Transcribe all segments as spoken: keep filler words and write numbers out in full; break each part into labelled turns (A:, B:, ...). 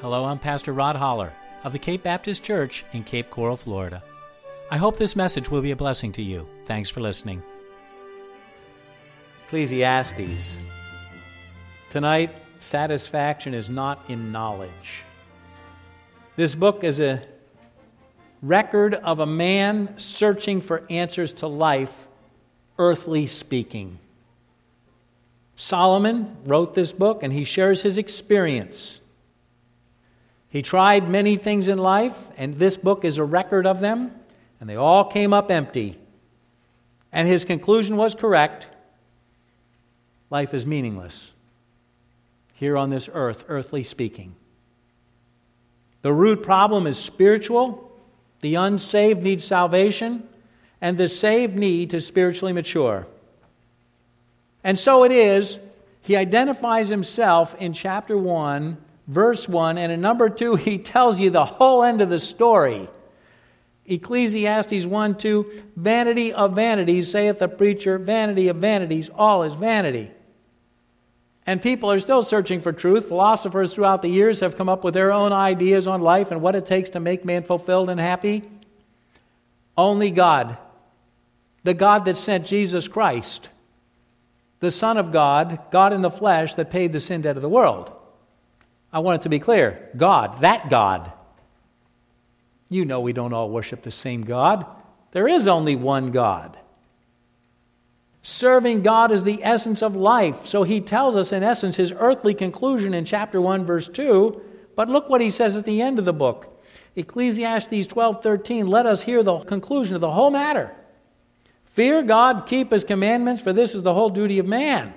A: Hello, I'm Pastor Rod Holler of the Cape Baptist Church in Cape Coral, Florida. I hope this message will be a blessing to you. Thanks for listening. Ecclesiastes. Tonight, satisfaction is not in knowledge. This book is a record of a man searching for answers to life, earthly speaking. Solomon wrote this book, and he shares his experience. He tried many things in life, and this book is a record of them, and they all came up empty. And his conclusion was correct. Life is meaningless here on this earth, earthly speaking. The root problem is spiritual. The unsaved need salvation, and the saved need to spiritually mature. And so it is, he identifies himself in chapter one, verse one, and in number two, he tells you the whole end of the story. Ecclesiastes one two, vanity of vanities, saith the preacher, vanity of vanities, all is vanity. And people are still searching for truth. Philosophers throughout the years have come up with their own ideas on life and what it takes to make man fulfilled and happy. Only God, the God that sent Jesus Christ, the Son of God, God in the flesh that paid the sin debt of the world. I want it to be clear, God, that God. You know we don't all worship the same God. There is only one God. Serving God is the essence of life. So he tells us, in essence, his earthly conclusion in chapter one, verse two. But look what he says at the end of the book. Ecclesiastes twelve thirteen, let us hear the conclusion of the whole matter. Fear God, keep his commandments, for this is the whole duty of man.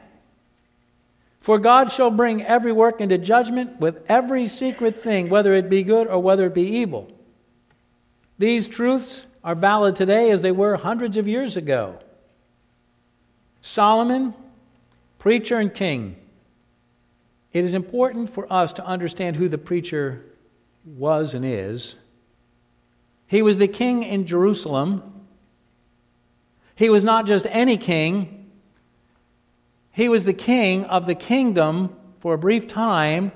A: For God shall bring every work into judgment with every secret thing, whether it be good or whether it be evil. These truths are valid today as they were hundreds of years ago. Solomon, preacher and king. It is important for us to understand who the preacher was and is. He was the king in Jerusalem. He was not just any king. He was the king of the kingdom for a brief time,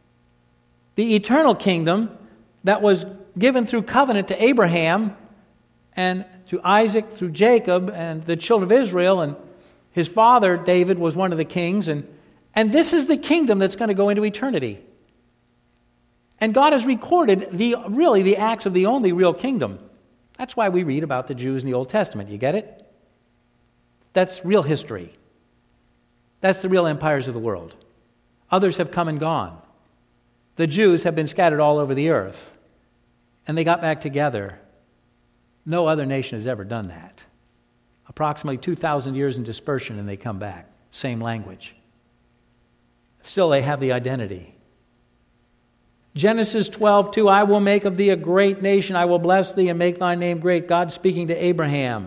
A: the eternal kingdom that was given through covenant to Abraham and to Isaac, through Jacob and the children of Israel, and his father, David, was one of the kings, and, and this is the kingdom that's going to go into eternity. And God has recorded the really the acts of the only real kingdom. That's why we read about the Jews in the Old Testament. You get it? That's real history. That's the real empires of the world. Others have come and gone. The Jews have been scattered all over the earth, and they got back together. No other nation has ever done that. Approximately two thousand years in dispersion, and they come back. Same language. Still, they have the identity. Genesis twelve two, I will make of thee a great nation. I will bless thee and make thy name great. God speaking to Abraham.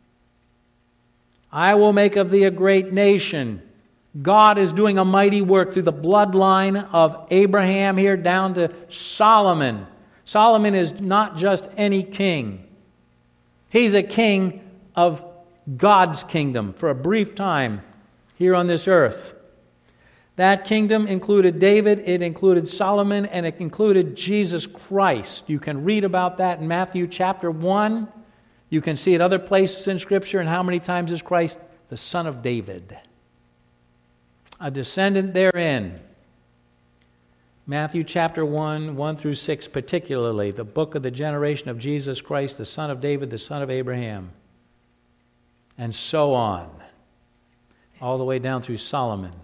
A: I will make of thee a great nation. God is doing a mighty work through the bloodline of Abraham here down to Solomon. Solomon is not just any king. He's a king of God's kingdom for a brief time here on this earth. That kingdom included David, it included Solomon, and it included Jesus Christ. You can read about that in Matthew chapter one. You can see it other places in Scripture. And how many times is Christ the Son of David? A descendant therein. Matthew chapter one, one through six particularly, the book of the generation of Jesus Christ, the son of David, the son of Abraham. And so on, all the way down through Solomon.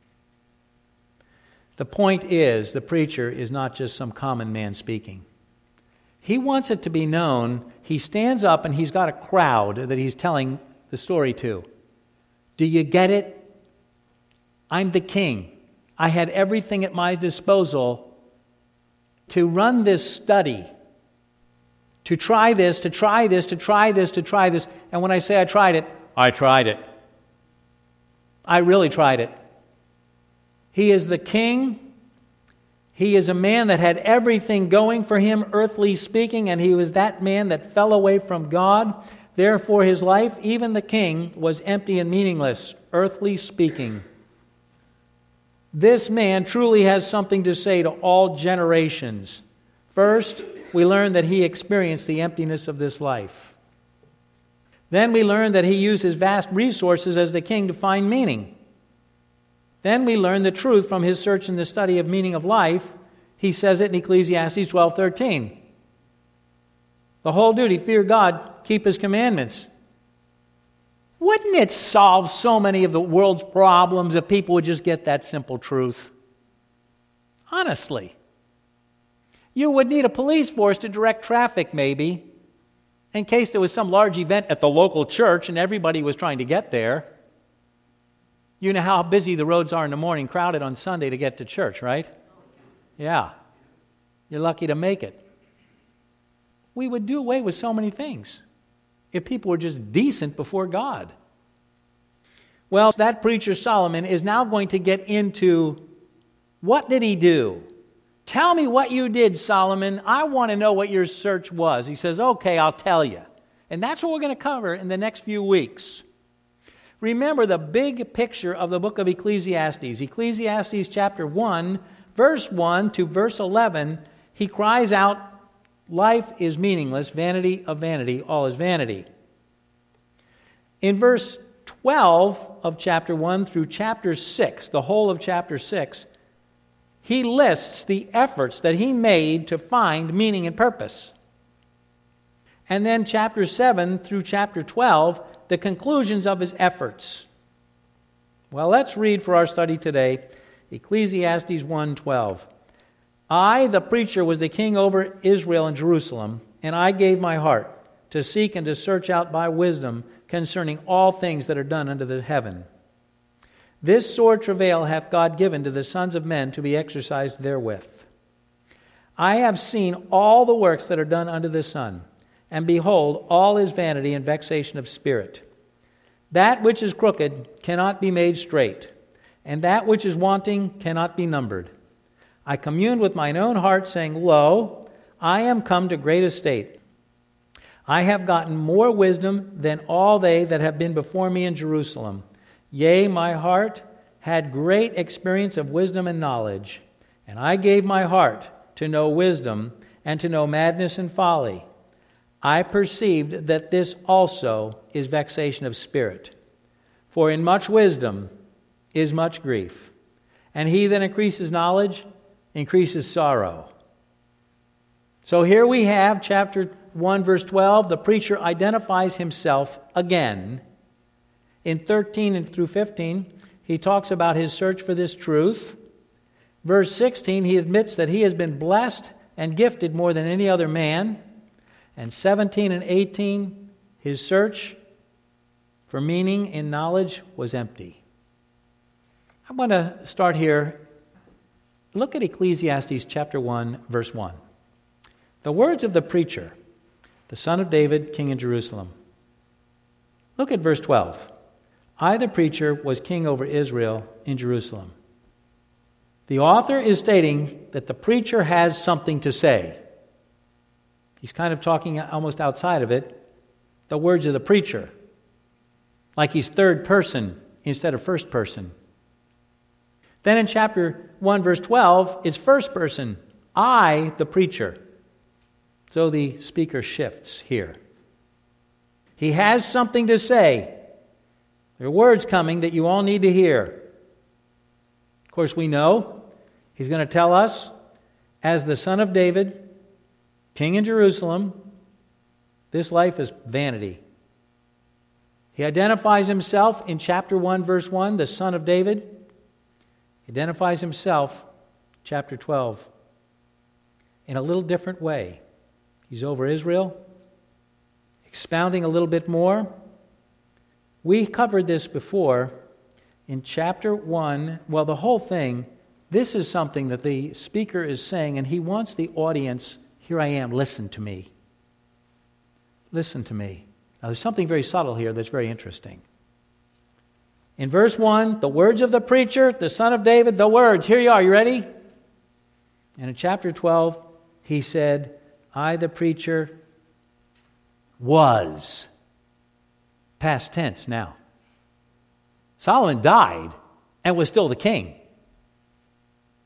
A: The point is, the preacher is not just some common man speaking. He wants it to be known. He stands up and he's got a crowd that he's telling the story to. Do you get it? I'm the king. I had everything at my disposal to run this study, to try this, to try this, to try this, to try this. And when I say I tried it, I tried it. I really tried it. He is the king. He is a man that had everything going for him, earthly speaking, and he was that man that fell away from God. Therefore, his life, even the king, was empty and meaningless, earthly speaking. This man truly has something to say to all generations. First, we learn that he experienced the emptiness of this life. Then we learn that he used his vast resources as the king to find meaning. Then we learn the truth from his search and the study of meaning of life. He says it in Ecclesiastes twelve thirteen. The whole duty, fear God, keep His commandments. Wouldn't it solve so many of the world's problems if people would just get that simple truth? Honestly. You would need a police force to direct traffic, maybe, in case there was some large event at the local church and everybody was trying to get there. You know how busy the roads are in the morning, crowded on Sunday to get to church, right? Yeah. You're lucky to make it. We would do away with so many things if people were just decent before God. Well, that preacher Solomon is now going to get into, what did he do? Tell me what you did, Solomon. I want to know what your search was. He says, okay, I'll tell you. And that's what we're going to cover in the next few weeks. Remember the big picture of the book of Ecclesiastes. Ecclesiastes chapter one, verse one to verse eleven, he cries out, life is meaningless, vanity of vanity, all is vanity. In verse twelve of chapter one through chapter six, the whole of chapter six, he lists the efforts that he made to find meaning and purpose. And then chapter seven through chapter twelve, the conclusions of his efforts. Well, let's read for our study today, Ecclesiastes one twelve. I, the preacher, was the king over Israel and Jerusalem, and I gave my heart to seek and to search out by wisdom concerning all things that are done under the heaven. This sore travail hath God given to the sons of men to be exercised therewith. I have seen all the works that are done under the sun, and behold, all is vanity and vexation of spirit. That which is crooked cannot be made straight, and that which is wanting cannot be numbered. I communed with mine own heart, saying, Lo, I am come to great estate. I have gotten more wisdom than all they that have been before me in Jerusalem. Yea, my heart had great experience of wisdom and knowledge, and I gave my heart to know wisdom and to know madness and folly. I perceived that this also is vexation of spirit. For in much wisdom is much grief, and he that increases knowledge increases sorrow. So here we have chapter one, verse twelve. The preacher identifies himself again. In thirteen and through fifteen, he talks about his search for this truth. Verse sixteen, he admits that he has been blessed and gifted more than any other man. And seventeen and eighteen, his search for meaning in knowledge was empty. I want to start here. Look at Ecclesiastes chapter one, verse one. The words of the preacher, the son of David, king in Jerusalem. Look at verse twelve. I, the preacher, was king over Israel in Jerusalem. The author is stating that the preacher has something to say. He's kind of talking almost outside of it, the words of the preacher, like he's third person instead of first person. Then in chapter one, verse twelve, it's first person, I, the preacher. So the speaker shifts here. He has something to say. There are words coming that you all need to hear. Of course, we know he's going to tell us, as the son of David, king in Jerusalem, this life is vanity. He identifies himself in chapter one, verse one, the son of David. He identifies himself, chapter twelve, in a little different way. He's over Israel, expounding a little bit more. We covered this before in chapter one. Well, the whole thing, this is something that the speaker is saying, and he wants the audience, here I am, listen to me. Listen to me. Now, there's something very subtle here that's very interesting. In verse one, the words of the preacher, the son of David, the words. Here you are, you ready? And in chapter twelve, he said, I, the preacher, was. Past tense now. Solomon died and was still the king.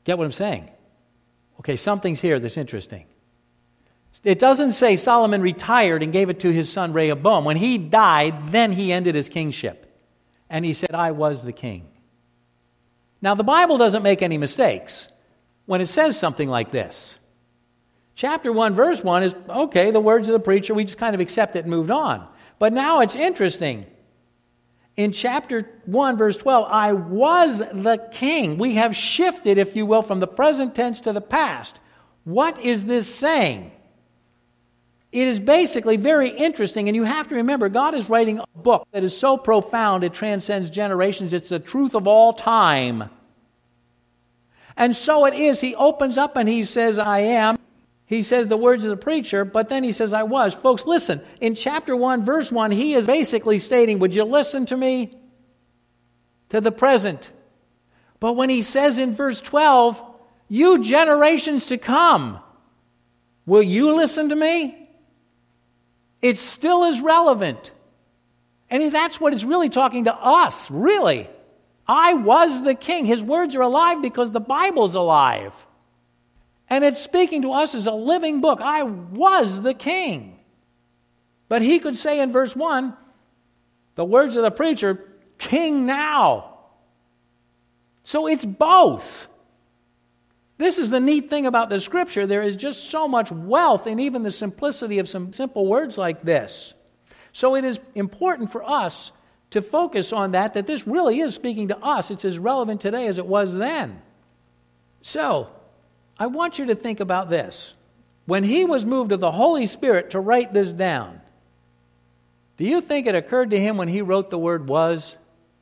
A: Get what I'm saying? Okay, something's here that's interesting. It doesn't say Solomon retired and gave it to his son Rehoboam. When he died, then he ended his kingship. And he said, I was the king. Now, the Bible doesn't make any mistakes when it says something like this. Chapter one, verse one is, okay, the words of the preacher, we just kind of accept it and moved on. But now it's interesting. In chapter one, verse twelve, I was the king. We have shifted, if you will, from the present tense to the past. What is this saying? It is basically very interesting, and you have to remember, God is writing a book that is so profound it transcends generations. It's the truth of all time. And so it is. He opens up and he says, I am. He says the words of the preacher, but then he says, I was. Folks, listen. In chapter one, verse one, he is basically stating, would you listen to me? To the present. But when he says in verse twelve, you generations to come, will you listen to me? It still is relevant. And that's what it's really talking to us, really. I was the king. His words are alive because the Bible's alive. And it's speaking to us as a living book. I was the king. But he could say in verse one, the words of the preacher, king now. So it's both. This is the neat thing about the Scripture. There is just so much wealth in even the simplicity of some simple words like this. So it is important for us to focus on that, that this really is speaking to us. It's as relevant today as it was then. So, I want you to think about this. When he was moved of the Holy Spirit to write this down, do you think it occurred to him when he wrote the word was?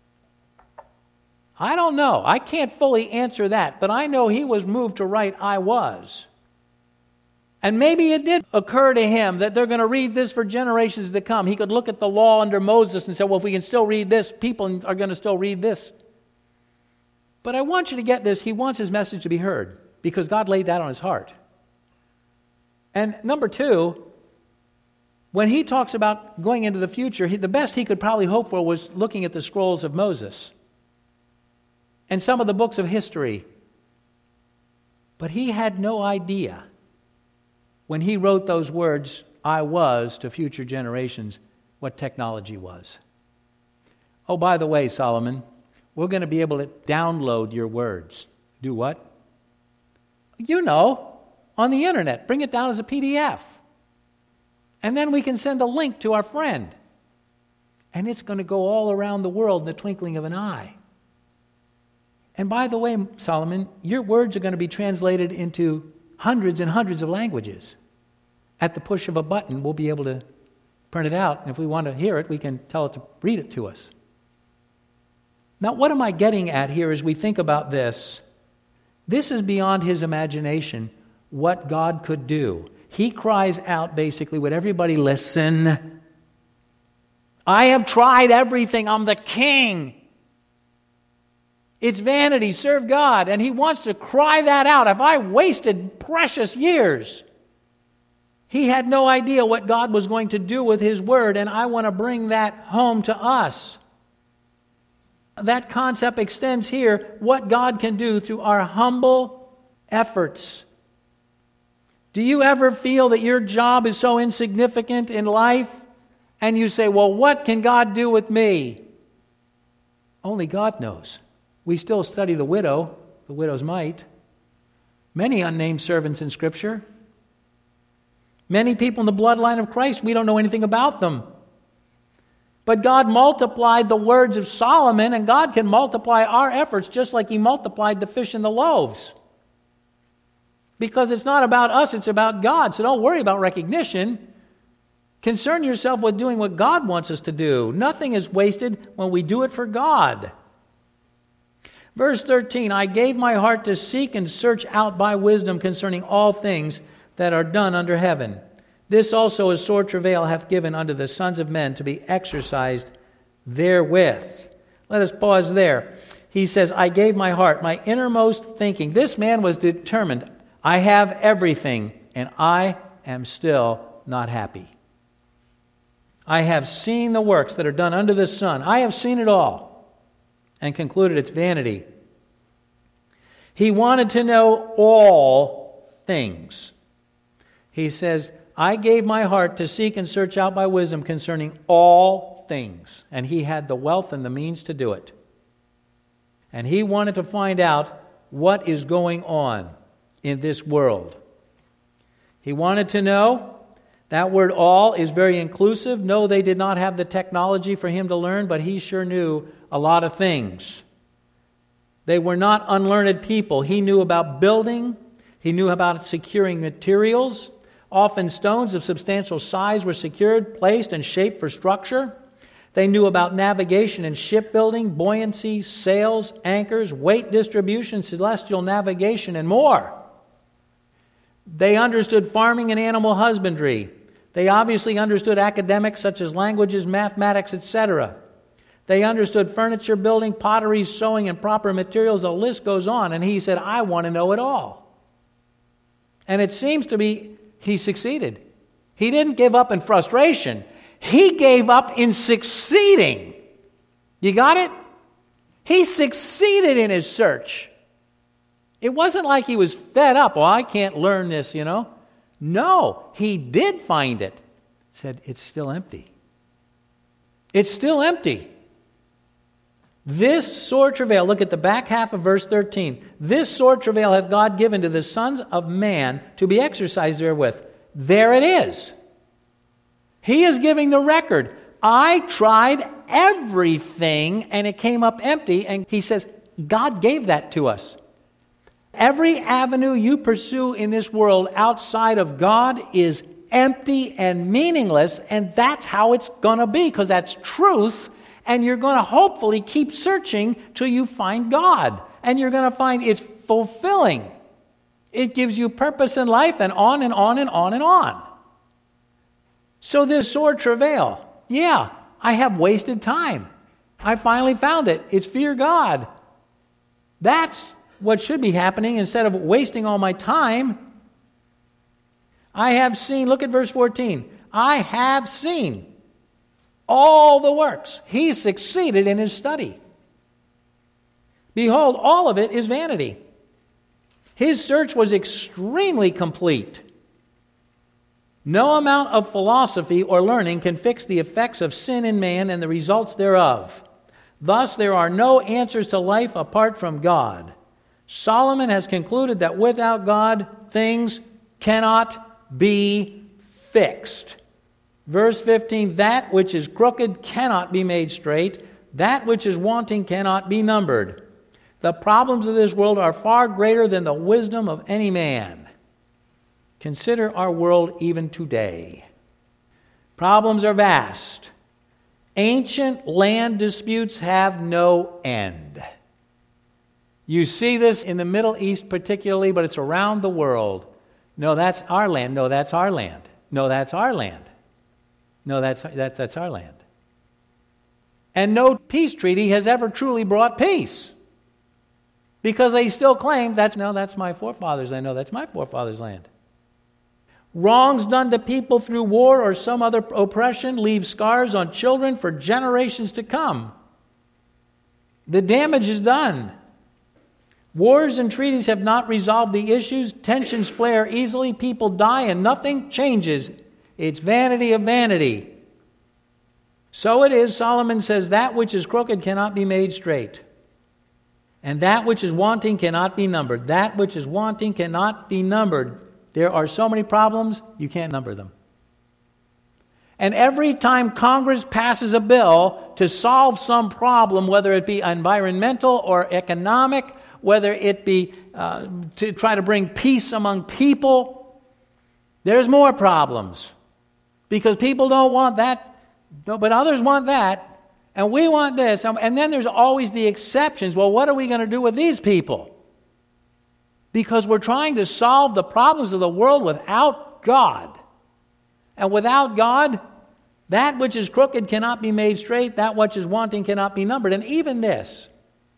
A: I don't know. I can't fully answer that, but I know he was moved to write I was. And maybe it did occur to him that they're going to read this for generations to come. He could look at the law under Moses and say, well, if we can still read this, people are going to still read this. But I want you to get this. He wants his message to be heard because God laid that on his heart. And number two, when he talks about going into the future, he, the best he could probably hope for was looking at the scrolls of Moses and some of the books of history. But he had no idea when he wrote those words, I was, to future generations, what technology was. Oh, by the way, Solomon, we're going to be able to download your words. Do what? You know, on the internet. Bring it down as a P D F. And then we can send a link to our friend. And it's going to go all around the world in the twinkling of an eye. And by the way, Solomon, your words are going to be translated into hundreds and hundreds of languages. At the push of a button, we'll be able to print it out. And if we want to hear it, we can tell it to read it to us. Now, what am I getting at here as we think about this? This is beyond his imagination, what God could do. He cries out, basically, would everybody listen? I have tried everything. I'm the king. It's vanity. Serve God. And he wants to cry that out. If I wasted precious years. He had no idea what God was going to do with his word, and I want to bring that home to us. That concept extends here, what God can do through our humble efforts. Do you ever feel that your job is so insignificant in life, and you say, well, what can God do with me? Only God knows. We still study the widow, the widow's mite. Many unnamed servants in Scripture. Many people in the bloodline of Christ, we don't know anything about them. But God multiplied the words of Solomon, and God can multiply our efforts just like he multiplied the fish and the loaves. Because it's not about us, it's about God. So don't worry about recognition. Concern yourself with doing what God wants us to do. Nothing is wasted when we do it for God. Verse thirteen, I gave my heart to seek and search out by wisdom concerning all things that are done under heaven. This also is sore travail hath given unto the sons of men to be exercised therewith. Let us pause there. He says, I gave my heart, my innermost thinking. This man was determined. I have everything, and I am still not happy. I have seen the works that are done under the sun. I have seen it all, and concluded it's vanity. He wanted to know all things. He says, I gave my heart to seek and search out by wisdom concerning all things. And he had the wealth and the means to do it. And he wanted to find out what is going on in this world. He wanted to know. That word all is very inclusive. No, they did not have the technology for him to learn, but he sure knew a lot of things. They were not unlearned people. He knew about building. He knew about securing materials. Often stones of substantial size were secured, placed, and shaped for structure. They knew about navigation and shipbuilding, buoyancy, sails, anchors, weight distribution, celestial navigation, and more. They understood farming and animal husbandry. They obviously understood academics such as languages, mathematics, et cetera. They understood furniture building, pottery, sewing, and proper materials. The list goes on. And he said, I want to know it all. And it seems to be he succeeded. He didn't give up in frustration. He gave up in succeeding. You got it? He succeeded in his search. It wasn't like he was fed up. Well, I can't learn this, you know. No, he did find it. Said, it's still empty. It's still empty. This sore travail, look at the back half of verse thirteen. This sore travail hath God given to the sons of man to be exercised therewith. There it is. He is giving the record. I tried everything and it came up empty. And he says, God gave that to us. Every avenue you pursue in this world outside of God is empty and meaningless, and that's how it's going to be, because that's truth, and you're going to hopefully keep searching till you find God, and you're going to find it's fulfilling. It gives you purpose in life, and on and on and on and on. So this sore travail, yeah, I have wasted time. I finally found it. It's fear God. That's what should be happening instead of wasting all my time. I have seen, look at verse fourteen. I have seen all the works. He succeeded in his study. Behold, all of it is vanity. His search was extremely complete. No amount of philosophy or learning can fix the effects of sin in man and the results thereof. Thus, there are no answers to life apart from God. Solomon has concluded that without God, things cannot be fixed. Verse fifteen, that which is crooked cannot be made straight. That which is wanting cannot be numbered. The problems of this world are far greater than the wisdom of any man. Consider our world even today. Problems are vast. Ancient land disputes have no end. You see this in the Middle East particularly, but it's around the world. No, that's our land. No, that's our land. No, that's our land. No, that's, that's, that's our land. And no peace treaty has ever truly brought peace. Because they still claim, that's no, that's my forefathers' land. No, that's my forefathers' land. Wrongs done to people through war or some other oppression leave scars on children for generations to come. The damage is done. Wars and treaties have not resolved the issues. Tensions flare easily. People die and nothing changes. It's vanity of vanity. So it is, Solomon says, that which is crooked cannot be made straight. And that which is wanting cannot be numbered. That which is wanting cannot be numbered. There are so many problems, you can't number them. And every time Congress passes a bill to solve some problem, whether it be environmental or economic, whether it be uh, to try to bring peace among people, there's more problems. Because people don't want that, but others want that, and we want this. And then there's always the exceptions. Well, what are we going to do with these people? Because we're trying to solve the problems of the world without God. And without God, that which is crooked cannot be made straight, that which is wanting cannot be numbered. And even this,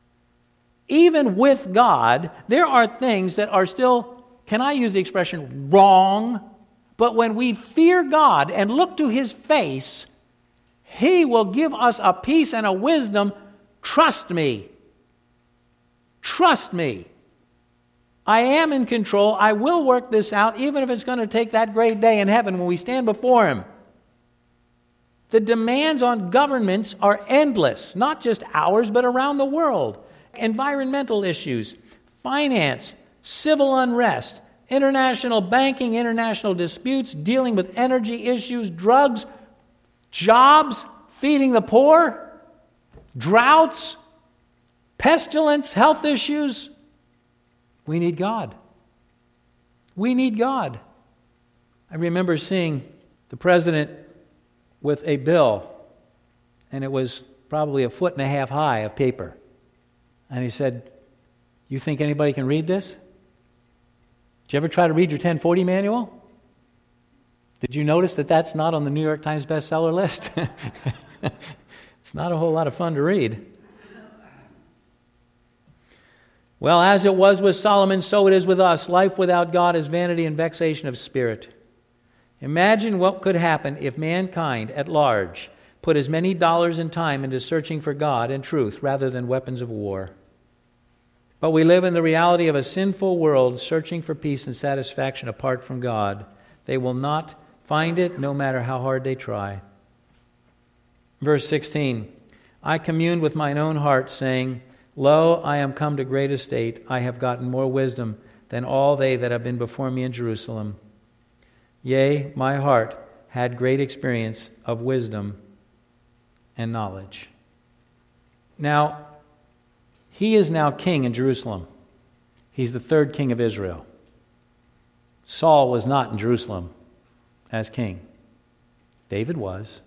A: even with God, there are things that are still, can I use the expression, wrong? But when we fear God and look to His face, He will give us a peace and a wisdom. Trust me. Trust me. I am in control. I will work this out, even if it's going to take that great day in heaven when we stand before Him. The demands on governments are endless, not just ours, but around the world. Environmental issues, finance, civil unrest, international banking, international disputes, dealing with energy issues, drugs, jobs, feeding the poor, droughts, pestilence, health issues. We need God. We need God. I remember seeing the president with a bill, and it was probably a foot and a half high of paper. And he said, "You think anybody can read this? Did you ever try to read your ten forty manual? Did you notice that that's not on the New York Times bestseller list?" It's not a whole lot of fun to read. Well, as it was with Solomon, so it is with us. Life without God is vanity and vexation of spirit. Imagine what could happen if mankind at large put as many dollars and time into searching for God and truth rather than weapons of war. But we live in the reality of a sinful world searching for peace and satisfaction apart from God. They will not find it no matter how hard they try. Verse sixteen, I communed with mine own heart, saying, Lo, I am come to great estate. I have gotten more wisdom than all they that have been before me in Jerusalem. Yea, my heart had great experience of wisdom and knowledge. Now, he is now king in Jerusalem. He's the third king of Israel. Saul was not in Jerusalem as king. David was.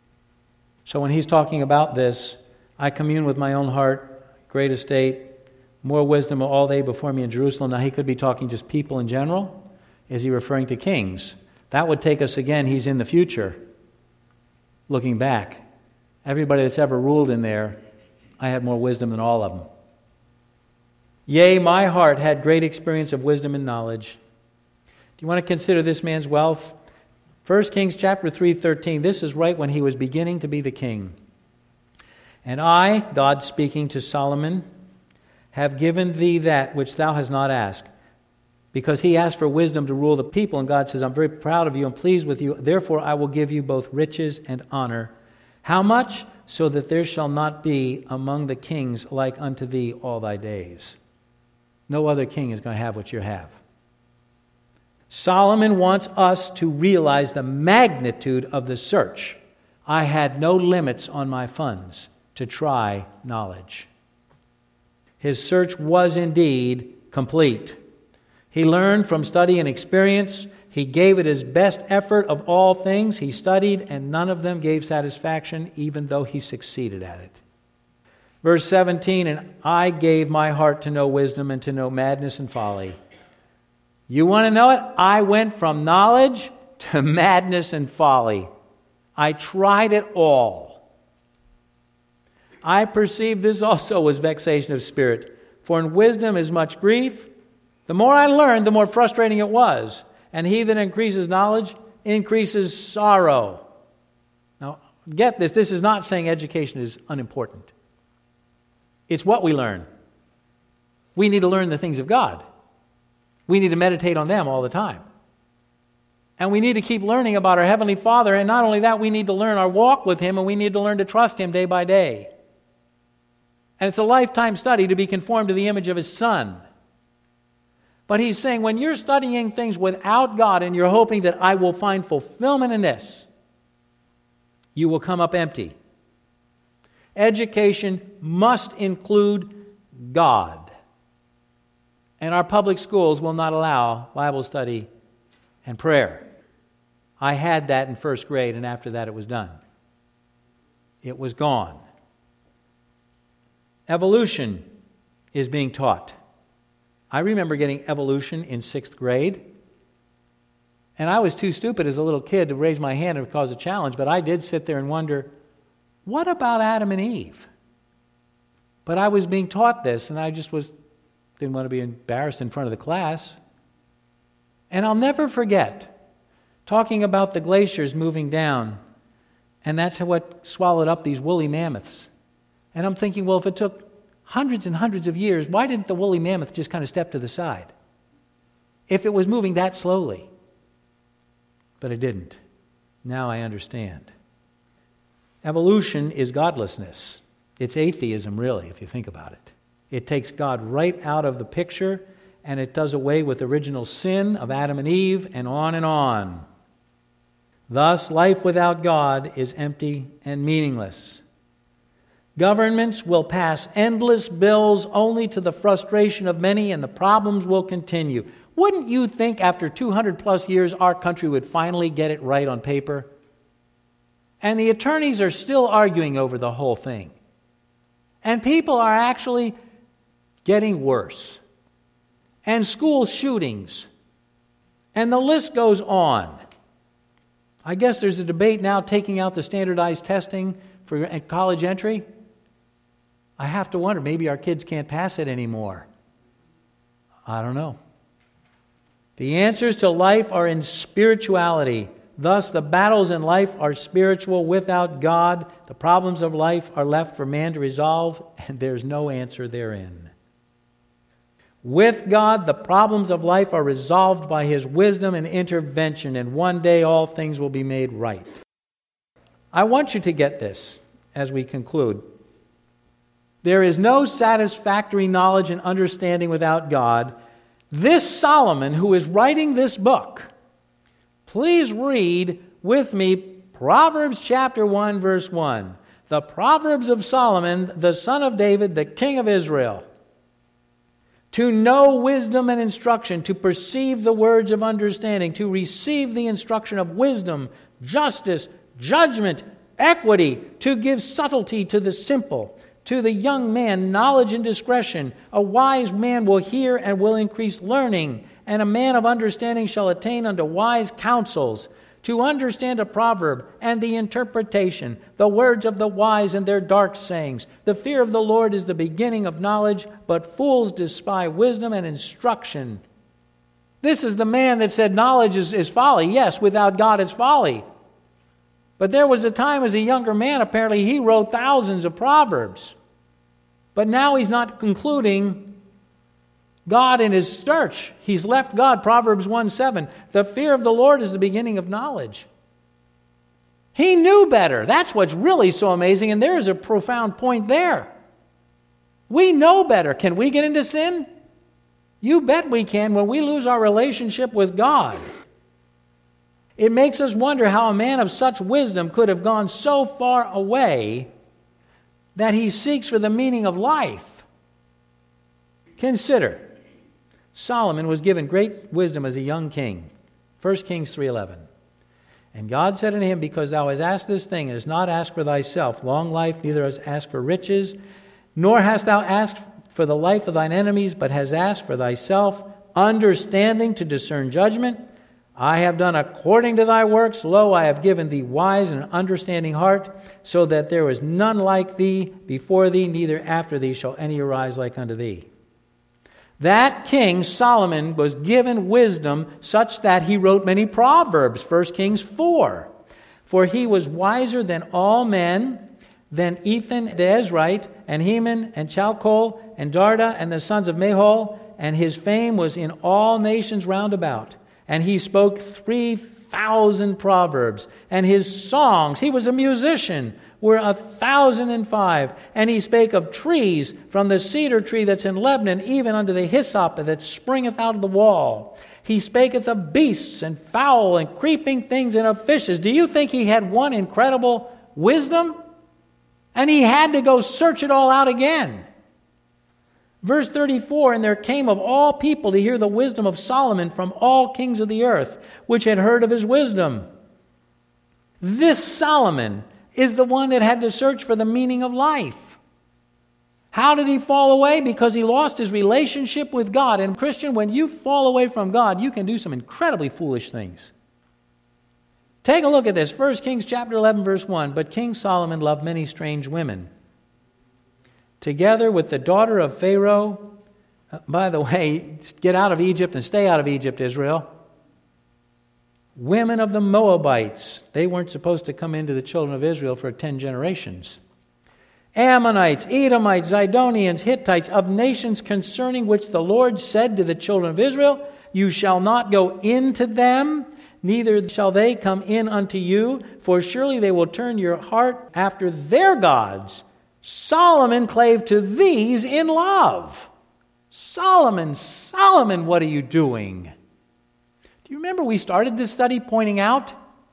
A: So when he's talking about this, I commune with my own heart, great estate, more wisdom of all they before me in Jerusalem. Now he could be talking just people in general. Is he referring to kings? That would take us again, he's in the future, looking back. Everybody that's ever ruled in there, I had more wisdom than all of them. Yea, my heart had great experience of wisdom and knowledge. Do you want to consider this man's wealth? First Kings chapter three, thirteen. This is right when he was beginning to be the king. And I, God speaking to Solomon, have given thee that which thou hast not asked. Because he asked for wisdom to rule the people, and God says, I'm very proud of you and pleased with you. Therefore I will give you both riches and honor. How much? So that there shall not be among the kings like unto thee all thy days. No other king is going to have what you have. Solomon wants us to realize the magnitude of the search. I had no limits on my funds to try knowledge. His search was indeed complete. He learned from study and experience. He gave it his best effort of all things. He studied, and none of them gave satisfaction, even though he succeeded at it. Verse seventeen, and I gave my heart to know wisdom and to know madness and folly. You want to know it? I went from knowledge to madness and folly. I tried it all. I perceived this also was vexation of spirit. For in wisdom is much grief. The more I learned, the more frustrating it was. And he that increases knowledge increases sorrow. Now, get this. This is not saying education is unimportant. It's what we learn. We need to learn the things of God. We need to meditate on them all the time. And we need to keep learning about our Heavenly Father. And not only that, we need to learn our walk with Him, and we need to learn to trust Him day by day. And it's a lifetime study to be conformed to the image of His Son. But he's saying, when you're studying things without God and you're hoping that I will find fulfillment in this, you will come up empty. Education must include God. And our public schools will not allow Bible study and prayer. I had that in first grade, and after that it was done. It was gone. Evolution is being taught. I remember getting evolution in sixth grade. And I was too stupid as a little kid to raise my hand and cause a challenge, but I did sit there and wonder, what about Adam and Eve? But I was being taught this, and I just was didn't want to be embarrassed in front of the class. And I'll never forget talking about the glaciers moving down, and that's what swallowed up these woolly mammoths. And I'm thinking, well, if it took hundreds and hundreds of years, why didn't the woolly mammoth just kind of step to the side? if it was moving that slowly. But it didn't. Now I understand. Evolution is godlessness. It's atheism, really, if you think about it. It takes God right out of the picture, and it does away with the original sin of Adam and Eve, and on and on. Thus, life without God is empty and meaningless. Governments will pass endless bills only to the frustration of many, and the problems will continue. Wouldn't you think after two hundred plus years our country would finally get it right on paper? And the attorneys are still arguing over the whole thing. And people are actually getting worse. And school shootings. And the list goes on. I guess there's a debate now taking out the standardized testing for college entry. I have to wonder, maybe our kids can't pass it anymore. I don't know. The answers to life are in spirituality. Thus, the battles in life are spiritual. Without God, the problems of life are left for man to resolve, and there's no answer therein. With God, the problems of life are resolved by His wisdom and intervention, and one day all things will be made right. I want you to get this as we conclude. There is no satisfactory knowledge and understanding without God. This Solomon, who is writing this book, please read with me Proverbs chapter one, verse one. The Proverbs of Solomon, the son of David, the king of Israel. To know wisdom and instruction, to perceive the words of understanding, to receive the instruction of wisdom, justice, judgment, equity, to give subtlety to the simple. To the young man, knowledge and discretion. A wise man will hear and will increase learning, and a man of understanding shall attain unto wise counsels. To understand a proverb and the interpretation, the words of the wise and their dark sayings. The fear of the Lord is the beginning of knowledge, but fools despise wisdom and instruction. This is the man that said knowledge is, is folly. Yes, without God it's folly. But there was a time as a younger man, apparently he wrote thousands of proverbs. But now he's not concluding God in his search. He's left God. Proverbs one seven. The fear of the Lord is the beginning of knowledge. He knew better. That's what's really so amazing. And there's a profound point there. We know better. Can we get into sin? You bet we can when we lose our relationship with God. It makes us wonder how a man of such wisdom could have gone so far away that he seeks for the meaning of life. Consider, Solomon was given great wisdom as a young king. First Kings three eleven. And God said unto him, because thou hast asked this thing, and hast not asked for thyself long life, neither hast asked for riches, nor hast thou asked for the life of thine enemies, but hast asked for thyself understanding to discern judgment. I have done according to thy works. Lo, I have given thee wise and understanding heart, so that there was none like thee before thee, neither after thee shall any arise like unto thee. That king, Solomon, was given wisdom such that he wrote many proverbs, First Kings four. For he was wiser than all men, than Ethan the Ezrite, and Heman, and Chalcol, and Darda, and the sons of Mahol, and his fame was in all nations round about. And he spoke three thousand proverbs. And his songs, he was a musician, were a thousand and five. And he spake of trees, from the cedar tree that's in Lebanon, even unto the hyssop that springeth out of the wall. He spaketh of beasts and fowl and creeping things and of fishes. Do you think he had one incredible wisdom? And he had to go search it all out again. Verse thirty-four, and there came of all people to hear the wisdom of Solomon from all kings of the earth, which had heard of his wisdom. This Solomon is the one that had to search for the meaning of life. How did he fall away? Because he lost his relationship with God. And Christian, when you fall away from God, you can do some incredibly foolish things. Take a look at this. First Kings chapter eleven, verse one. But King Solomon loved many strange women, together with the daughter of Pharaoh. Uh, by the way, get out of Egypt and stay out of Egypt, Israel. Women of the Moabites. They weren't supposed to come into the children of Israel for ten generations. Ammonites, Edomites, Zidonians, Hittites, of nations concerning which the Lord said to the children of Israel, you shall not go into them, neither shall they come in unto you, for surely they will turn your heart after their gods. Solomon clave to these in love. Solomon, Solomon, what are you doing? Do you remember we started this study pointing out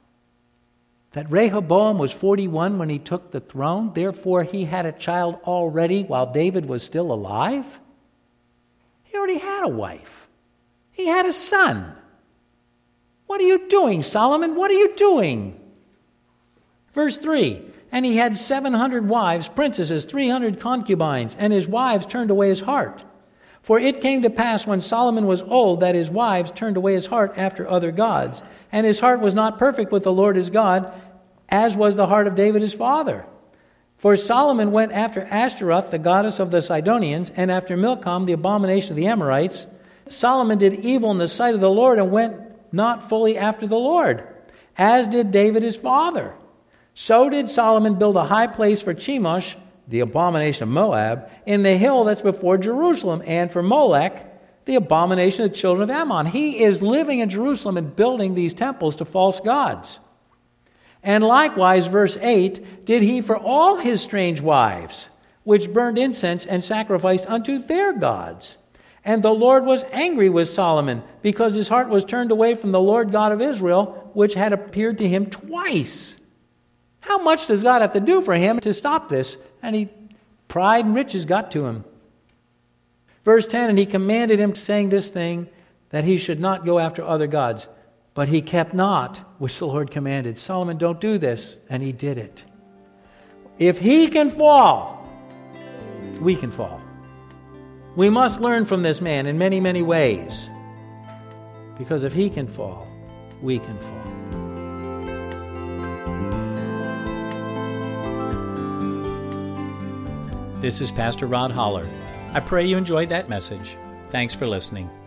A: that Rehoboam was forty-one when he took the throne, therefore he had a child already while David was still alive? He already had a wife. He had a son. What are you doing, Solomon? What are you doing? Verse three, and he had seven hundred wives, princesses, three hundred concubines, and his wives turned away his heart. For it came to pass when Solomon was old that his wives turned away his heart after other gods, and his heart was not perfect with the Lord his God, as was the heart of David his father. For Solomon went after Ashtaroth, the goddess of the Sidonians, and after Milcom, the abomination of the Amorites. Solomon did evil in the sight of the Lord and went not fully after the Lord, as did David his father. So did Solomon build a high place for Chemosh, the abomination of Moab, in the hill that's before Jerusalem, and for Molech, the abomination of the children of Ammon. He is living in Jerusalem and building these temples to false gods. And likewise, verse eight, did he for all his strange wives, which burned incense and sacrificed unto their gods. And the Lord was angry with Solomon, because his heart was turned away from the Lord God of Israel, which had appeared to him twice. How much does God have to do for him to stop this? And he, pride and riches got to him. Verse ten, and he commanded him, saying this thing, that he should not go after other gods. But he kept not, which the Lord commanded. Solomon, don't do this. And he did it. If he can fall, we can fall. We must learn from this man in many, many ways. Because if he can fall, we can fall. This is Pastor Rod Holler. I pray you enjoyed that message. Thanks for listening.